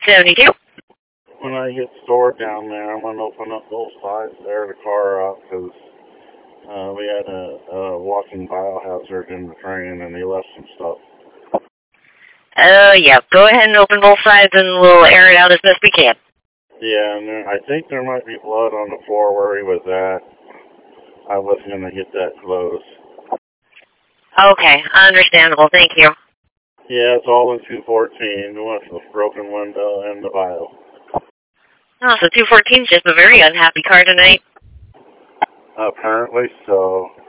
72. When I get stored down there, I'm going to open up both sides there of the car up because we had a walking biohazard in the train and he left some stuff. Yeah, go ahead and open both sides and we'll air it out as best we can. Yeah, and I think there might be blood on the floor where he was at. I wasn't going to get that close. Okay, understandable. Thank you. Yeah, it's all in 214. With the broken window and the bio. Oh, so 214's just a very unhappy car tonight. Apparently so.